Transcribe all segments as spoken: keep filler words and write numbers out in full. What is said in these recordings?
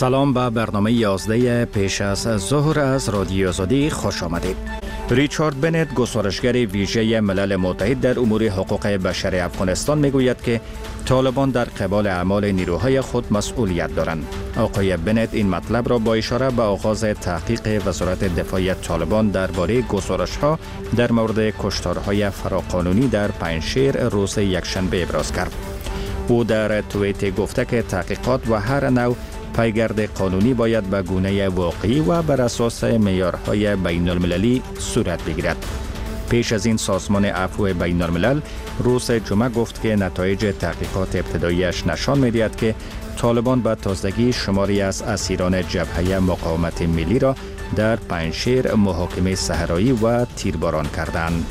سلام به برنامه یازده پیش از ظهر از رادیو آزادی خوش آمدید. ریچارد بنت، گزارشگر ویژه ملل متحد در امور حقوق بشر افغانستان، میگوید که طالبان در قبال اعمال نیروهای خود مسئولیت دارند. آقای بنت این مطلب را با اشاره به آغاز تحقیق وزارت دفاع طالبان درباره گزارش‌ها در مورد کشتارهای فراقانونی در پنجشیر روز یکشنبه ابراز کرد. او در توییت گفته که تحقیقات و هر نوع پیگرد قانونی باید به گونه واقعی و بر اساس معیارهای بین المللی صورت بگیرد. پیش از این سازمان عفو بین الملل روز جمعه گفت که نتایج تحقیقات ابتداییش نشان می‌دهد که طالبان به تازگی شماری از اسیران جبهه مقاومت ملی را در پنجشیر محاکمه صحرایی و تیرباران کردند.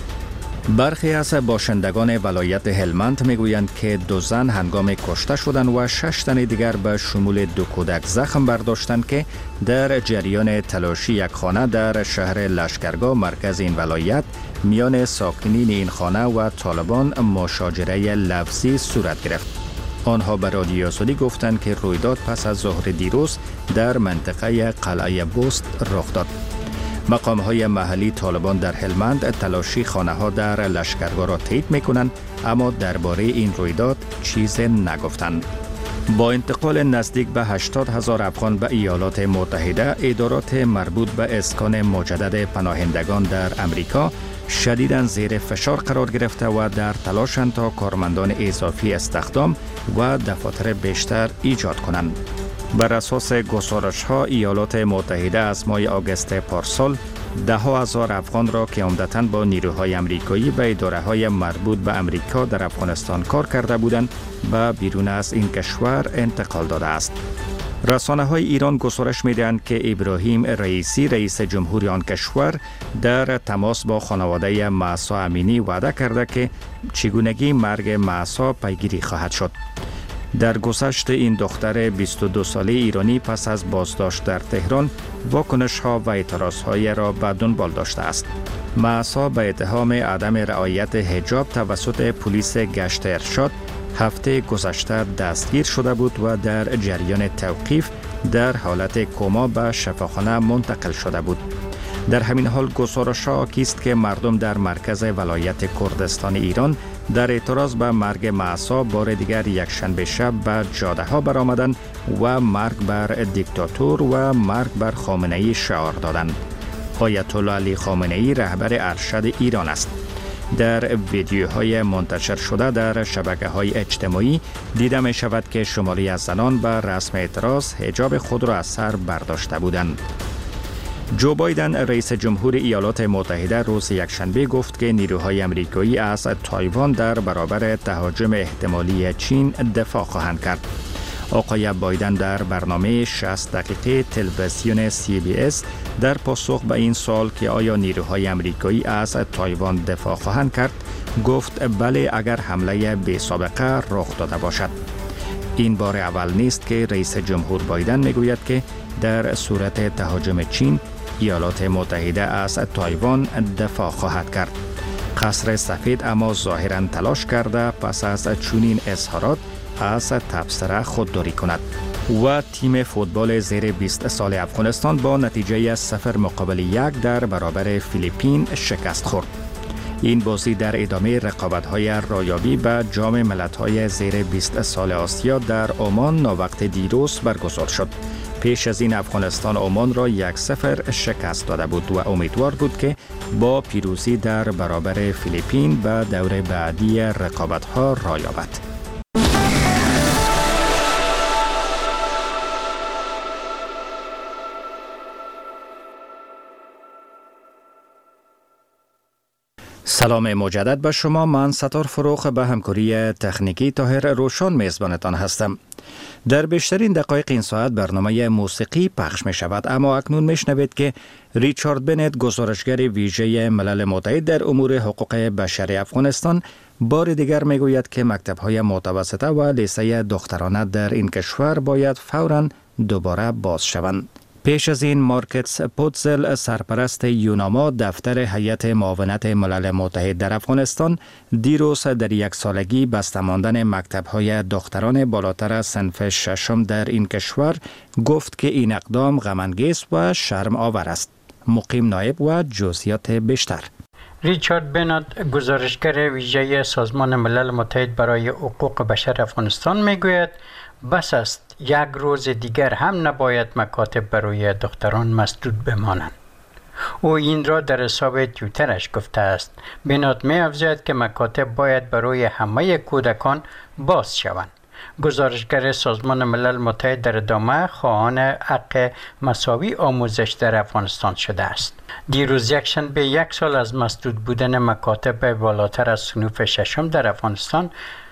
برخی از باشندگان ولایت هلمند میگویند که دو زن هنگام کشته شدند و شش تن دیگر به شمول دو کودک زخم برداشتند که در جریان تلاشی یک خانه در شهر لشکرگاه مرکز این ولایت میان ساکنین این خانه و طالبان مشاجره لفظی صورت گرفت. آنها به رادیو آزادی گفتند که رویداد پس از ظهر دیروز در منطقه قلعه بست رخ داد. مقام‌های محلی طالبان در هلمند تلاشی خانه‌ها در لشکرگاه را تایید می‌کنند، اما درباره این رویداد چیزی نگفتند. با انتقال نزدیک به هشتاد هزار افغان به ایالات متحده، ادارات مربوط به اسکان مجدد پناهندگان در امریکا شدیداً زیر فشار قرار گرفته و در تلاشند تا کارمندان اضافی استخدام و دفاتر بیشتر ایجاد کنند. بر اساس گزارش‌ها ایالات متحده از ماه آگوست پارسال ده ها هزار افغان را که عمدتاً با نیروهای آمریکایی به اداره‌های مربوط به امریکا در افغانستان کار کرده بودند به بیرون از این کشور انتقال داده است. رسانه‌های ایران گزارش می‌دهند که ابراهیم رئیسی، رئیس جمهوری آن کشور، در تماس با خانواده مهسا امینی وعده کرده که چگونگی مرگ مهسا پیگیری خواهد شد. در گذشت این دختر بیست و دو ساله ایرانی پس از بازداشت در تهران واکنش‌ها و اعتراض‌های را به دنبال داشته است. مهسا به اتهام عدم رعایت حجاب توسط پلیس گشت ارشاد هفته گذشته دستگیر شده بود و در جریان توقیف در حالت کما به شفاخانه منتقل شده بود. در همین حال گزارش‌ها حاکی است که مردم در مرکز ولایت کردستان ایران در اعتراض به مرگ مهسا بار دیگر یکشنبه شب به جاده‌ها برآمدند و مرگ بر دیکتاتور و مرگ بر خامنه‌ای شعار دادند. آیت الله علی خامنه‌ای رهبر ارشد ایران است. در ویدیوهای منتشر شده در شبکه‌های اجتماعی دیده می شود که شماری از زنان به رسم اعتراض حجاب خود را از سر برداشته بودند. جو بایدن، رئیس جمهور ایالات متحده، روز یکشنبه گفت که نیروهای آمریکایی از تایوان در برابر تهاجم احتمالی چین دفاع خواهند کرد. آقای بایدن در برنامه شصت دقیقه تلویزیون سی بی اس در پاسخ به این سوال که آیا نیروهای آمریکایی از تایوان دفاع خواهند کرد، گفت بله اگر حمله بی سابقه رخ داده باشد. این بار اول نیست که رئیس جمهور بایدن میگوید که در صورت تهاجم چین ایالات متحده از تایوان دفاع خواهد کرد. قصر سفید اما ظاهراً تلاش کرده پس از چنین اظهارات از تبصره خودداری کند. و تیم فوتبال زیر بیست سال افغانستان با نتیجه صفر مقابل یک در برابر فیلیپین شکست خورد. این بازی در ادامه رقابت‌های رایابی به جام ملت‌های زیر بیست سال آسیا در عمان ناوقت دیروز برگزار شد. پیش از این افغانستان عمان را یک صفر شکست داده بود و امیدوار بود که با پیروزی در برابر فیلیپین به دور بعدی رقابت‌ها راه یابد. سلام مجدد به شما. من ستار فروخ به همکاری تکنیکی طاهر روشن میزبانتان هستم. در بیشترین دقایق این ساعت برنامه موسیقی پخش می شود، اما اکنون می شنوید که ریچارد بنت، گزارشگر ویژه ملل متحد در امور حقوق بشر افغانستان، بار دیگر می گوید که مکتب‌های متوسطه و لیسه دخترانه در این کشور باید فوراً دوباره باز شوند. پیش از این مارکتس پوتزل سرپرست یوناما دفتر هیئت معاونت ملل متحد در افغانستان دیروز در یک سالگی بسته ماندن مکتب‌های دختران بالاتر از صنف ششم در این کشور گفت که این اقدام غم‌انگیز و شرم آور است. مقیم نایب و جزئیات بیشتر. ریچارد بنات گزارشگر ویژه سازمان ملل متحد برای حقوق بشر افغانستان میگوید بس است یک روز دیگر هم نباید مکاتب برای دختران مسدود بمانند. او این را در حساب توییترش گفته است. بنات می افزاید که مکاتب باید برای همه کودکان باز شوند. گزارشگر سازمان ملل متحد در ادامه خواهان حق مساوی آموزش در افغانستان شده است. دیروز یکشنبه یک سال از مسدود بودن مکاتب بالاتر از صنف ششم در افغانستان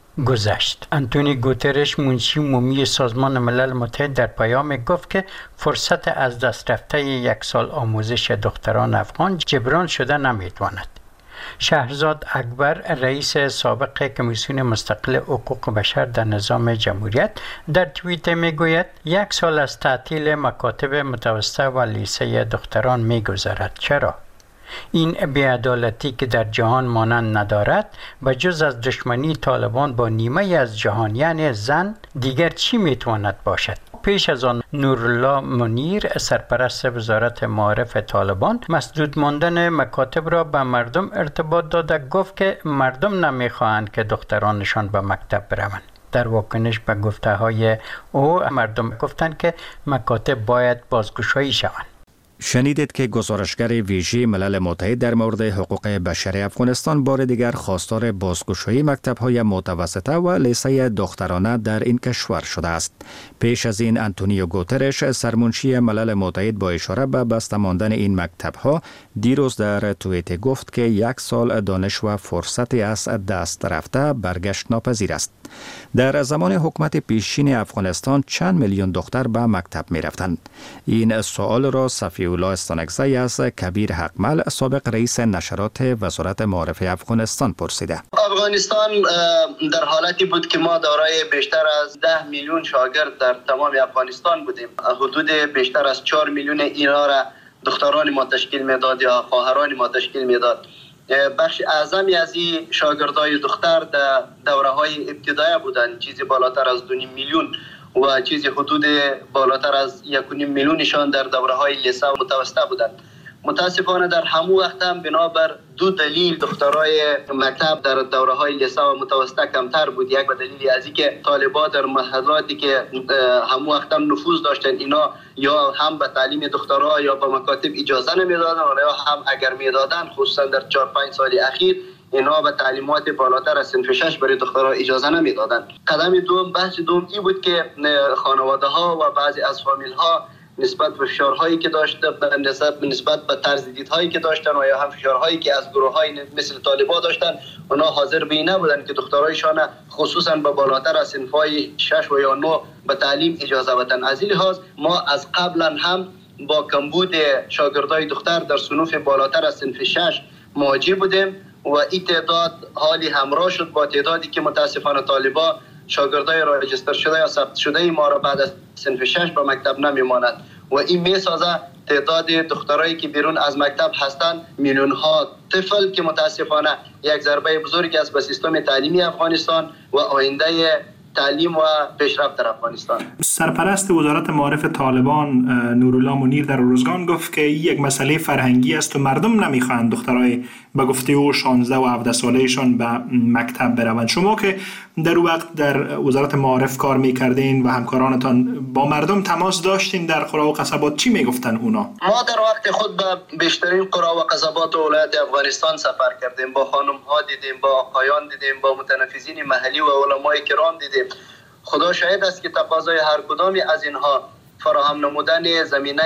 گذشت. انتونی گوترش منشی عمومی سازمان ملل متحد در پیام گفت که فرصت از دست رفته یک سال آموزش دختران افغان جبران شده نمیتواند. شهرزاد اکبر رئیس سابق کمیسیون مستقل حقوق بشر در نظام جمهوریت در توییت میگوید یک سال از تعطیل مکاتب متوسطه و لیسه دختران میگذرد. چرا؟ این بی‌عدالتی که در جهان مانند ندارد و جز از دشمنی طالبان با نیمه از جهان یعنی زن دیگر چی میتواند باشد؟ پیش از آن نورالله منیر سرپرست وزارت معارف طالبان مسدود ماندن مکاتب را به مردم ارتباط داده گفت که مردم نمیخواهند که دخترانشان به مکتب بروند. در واکنش به گفته های او مردم گفتند که مکاتب باید بازگشایی شوند. شنیدید که گزارشگر ویژه ملل متحد در مورد حقوق بشر افغانستان بار دیگر خواستار بازگشایی مکتب‌های متوسطه و لیسه دخترانه در این کشور شده است. پیش از این انتونیو گوترش سرمنشی ملل متحد با اشاره به بسته ماندن این مکتب‌ها دیروز در توییت گفت که یک سال دانش و فرصتی از دست رفته برگشت ناپذیر است. در زمان حکومت پیشین افغانستان چند میلیون دختر به مکتب می رفتند؟ این سوال را صفی الله استانکزی از کبیر حقمل سابق رئیس نشرات وزارت معارف افغانستان پرسیده. افغانستان در حالتی بود که ما دارای بیشتر از ده میلیون شاگرد در تمام افغانستان بودیم. حدود بیشتر از چهار میلیون اینا را دختران ما تشکیل میداد یا خواهران ما تشکیل میداد. بخش اعظمی از این شاگردای دختر در دوره های ابتدایی بودند، چیزی بالاتر از دو میلیون و چیزی حدود بالاتر از یک و نیم میلیونشان در دوره های لیسه و متوسطه بودند. متاسفانه در همون وقت هم بنابر دو دلیل دخترای مکتب در دوره های لیسه و متوسطه کمتر بود. یک به دلیل از اینکه طالبات در محلاتی که همون وقت هم نفوذ داشتن اینا یا هم به تعلیم دخترها یا به مکاتب اجازه نمیدادن و یا هم اگر میدادن خصوصا در چهار پنج سال اخیر اینا به تعلیمات بالاتر از صنف شش برای دخترها اجازه نمیدادن. قدم دوم بحث دوم این بود که خانواده ها و بعضی از فامیل ها نسبت به فشارهایی که داشته نسبت نسبت به طرز دیدهایی که داشتن و یا هم فشارهایی که از گروه‌های مثل طالبان داشتن اونا حاضر به این نبودن که دخترایشان خصوصا به بالاتر از صنف‌های شش و یا نه به تعلیم اجازه بدن. از این لحاظ ما از قبلا هم با کمبود شاگردای دختر در صنوف بالاتر از صنف شش مواجه بودیم و این تعداد حالی همراه شد با تعدادی که متاسفانه طالبان شاگردای راجستر شده یا ثبت شده ما را بعد از صنف شش به مکتب نمیماند و این میسازه تعداد دخترایی که بیرون از مکتب هستند میلیون ها طفل که متاسفانه یک ضربه بزرگی است به سیستم تعلیمی افغانستان و آینده تعلیم و پیشرفت در افغانستان. سرپرست وزارت معارف طالبان نورالله منیر در روزگان گفت که یک مسئله فرهنگی است و مردم نمیخواهند دخترای به گفته او شانزده و هفده سالهشان به مکتب بروند. شما که در وقت در وزارت معارف کار میکردین و همکارانتان با مردم تماس داشتین در قرا و قصبات، چی میگفتن اونا؟ ما در وقت خود به بیشترین قرا و قصبات و ولایت افغانستان سفر کردیم، با خانم ها دیدیم، با آقایان دیدیم، با متنفذین محلی و علمای کرام دیدیم. خدا شاهد است که تقاضای هر کدامی از اینها فراهم نمودن زمینه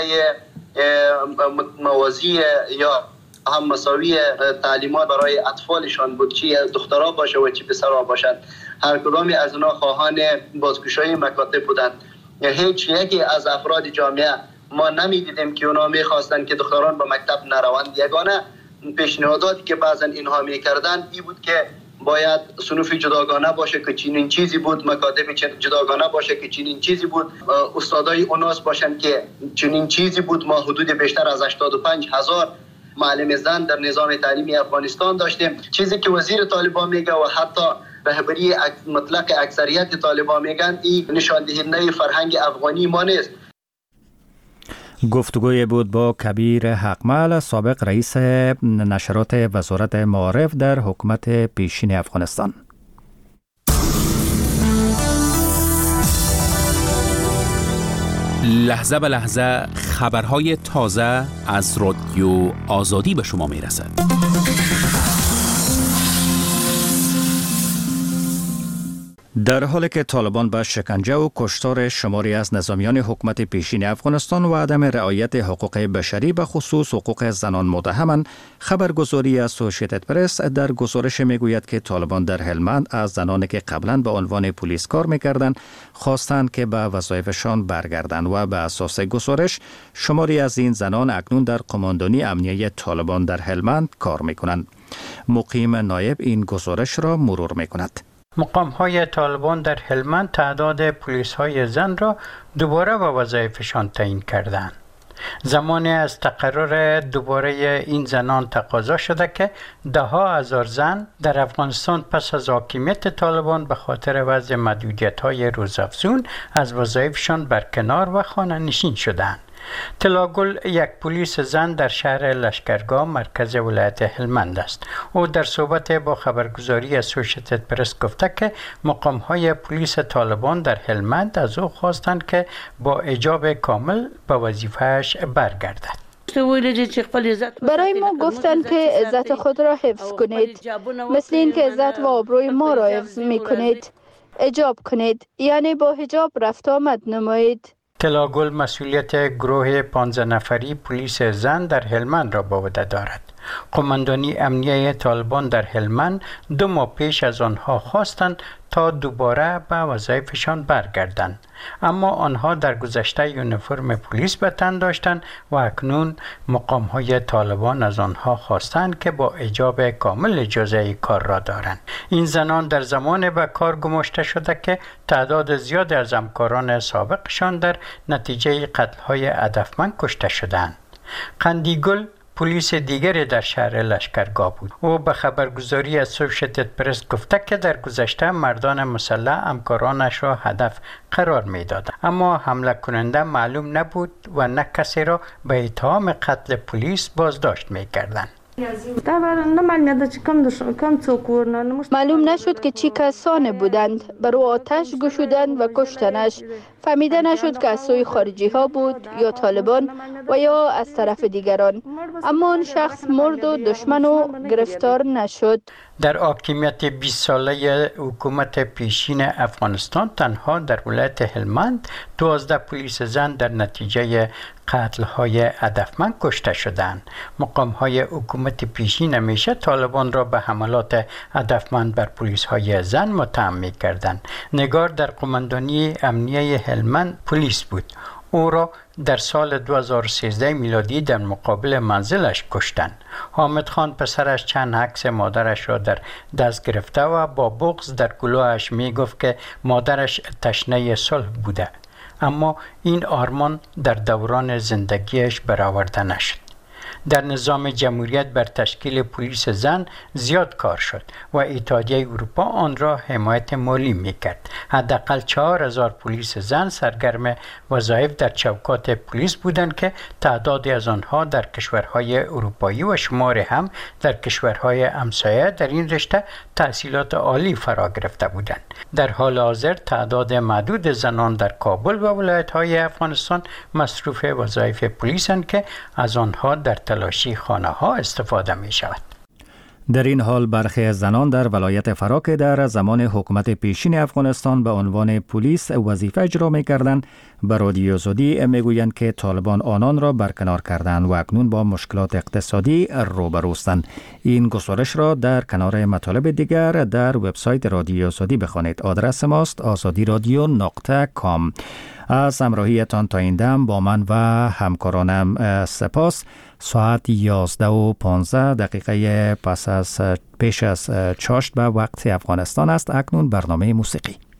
موازی یا هم مساوی تعلیمات برای اطفالشان بود، چی دخترها باشه و چی پسرها باشند. هر کدامی از اینها خواهان بازگشایی مکاتب بودند. هیچ یکی از افراد جامعه ما نمیدیدیم که اونا میخواستند که دختران به مکتب نروند. یگانه پیشنهاداتی که بعضا اینها میکردند این بود که باید صنوف جداگانه باشه که چنین چیزی بود، مکاتب جداگانه باشه که چنین چیزی بود، استادای اوناس باشن که چنین چیزی بود. ما حدود بیشتر از هشتاد و پنج هزار معلم زن در نظام تعلیمی افغانستان داشتیم. چیزی که وزیر طالبان میگه و حتی رهبری مطلق اکثریت طالبان میگن این نشان دهنده فرهنگ افغانی ما نیست. گفتگوی بود با کبیر حقمل، سابق رئیس نشرات وزارت معارف در حکومت پیشین افغانستان. لحظه به لحظه خبرهای تازه از رادیو آزادی به شما میرسد. در حالی که طالبان به شکنجه و کشتار شماری از نظامیان حکومت پیشین افغانستان و عدم رعایت حقوق بشری به خصوص حقوق زنان متهمند، خبرگزاری اسوسییتد پرس در گزارش میگوید که طالبان در هلمند از زنانی که قبلا به عنوان پلیس کار میکردند خواستند که به وظایفشان برگردند و به اساس گزارش شماری از این زنان اکنون در قماندانی امنیه طالبان در هلمند کار میکنند. مقیم نایب این گزارش را مرور میکند. مقام های طالبان در هلمند تعداد پلیس های زن را دوباره به وظایفشان تعیین کردند. زمانی از تقرر دوباره این زنان تقاضا شده که ده ها هزار زن در افغانستان پس از حاکمیت طالبان به خاطر وضع محدودیت های روزافزون از وظایفشان برکنار و خانه نشین شدند. طلاگل یک پلیس زن در شهر لشکرگاه مرکز ولایت هلمند است. او در صحبت با خبرگزاری اسوسییتد پرس گفته که مقام‌های پلیس طالبان در هلمند از او خواستند که با اجابه کامل به وظیفه‌اش برگردد. برای ما گفتند که عزت خود را حفظ کنید، مثل این که عزت و آبروی ما را حفظ می کنید. حجاب کنید، یعنی با حجاب رفت آمد نمایید. طلاگل مسئولیت گروه پانزده نفری پلیس زن در هلمند را به عهده دارد. قماندانی امنیه طالبان در هلمند دو ماه پیش از آنها خواستند تا دوباره به وظایفشان برگردند، اما آنها در گذشته یونیفرم پلیس به تن داشتند و اکنون مقام‌های طالبان از آنها خواستند که با اجابه کامل اجازه کار را دارند. این زنان در زمان به کار گماشته شده که تعداد زیاد از همکاران سابقشان در نتیجه قتل‌های هدفمند کشته شدند. قندیگل پلیس دیگری در شهر لشکرگاه بود. او به خبرگزاری اسوسییتد پرس گفته که در گذشته مردان مسلح همکارانش را هدف قرار می‌دادند، اما حمله کننده معلوم نبود و نه کسی را به اتهام قتل پلیس بازداشت می‌کردند. معلوم نشد که چی کسانی بودند. بر او آتش گشودند و کشتنش. فهمیده نشد که از سوی خارجی ها بود یا طالبان و یا از طرف دیگران، اما آن شخص مرد و دشمن و گرفتار نشد. در حاکمیت بیست ساله حکومت پیشین افغانستان تنها در ولایت هلمند دوازده پلیس زن در نتیجه قتل‌های هدفمند کشته شدند. مقام‌های حکومت پیشین همیشه طالبان را به حملات هدفمند بر پلیس‌های زن متهم می‌کردند. نگار در قماندانی امنیه هلمند پلیس بود. او را در سال دو هزار و سیزده میلادی در مقابل منزلش کشتند. حامد خان پسرش چند عکس مادرش را در دست گرفته و با بغض در گلوهش می گفت که مادرش تشنه صلح بوده، اما این آرمان در دوران زندگیش برآورده نشد. در نظام جمهوریت بر تشکیل پلیس زن زیاد کار شد و اتحادیه اروپا آن را حمایت مالی میکرد. حداقل چهار هزار پلیس زن سرگرم وظایف در چوکات پلیس بودند که تعدادی از آنها در کشورهای اروپایی و شماری هم در کشورهای همسایه در این رشته تحصیلات عالی فرا گرفته بودند. در حال حاضر تعداد معدود زنان در کابل و ولایت‌های افغانستان مصروف وظایف پلیسند که از آنها در تلاشی خانه ها استفاده می شود. در این حال برخی از زنان در ولایت فرا که در زمان حکومت پیشین افغانستان به عنوان پلیس وظیفه اجرا می‌کردند، به رادیو آزادی میگویند که طالبان آنان را برکنار کردند و اکنون با مشکلات اقتصادی روبروستند. این گزارش را در کنار مطالب دیگر در وبسایت رادیو آزادی بخوانید. آدرس ماست آزادی رادیو نقطه کام. از همراهیتان تا این دم با من و همکارانم سپاس. ساعت یازده و پانزده دقیقه پس از پیش از چاشت به وقت افغانستان است. اکنون برنامه موسیقی.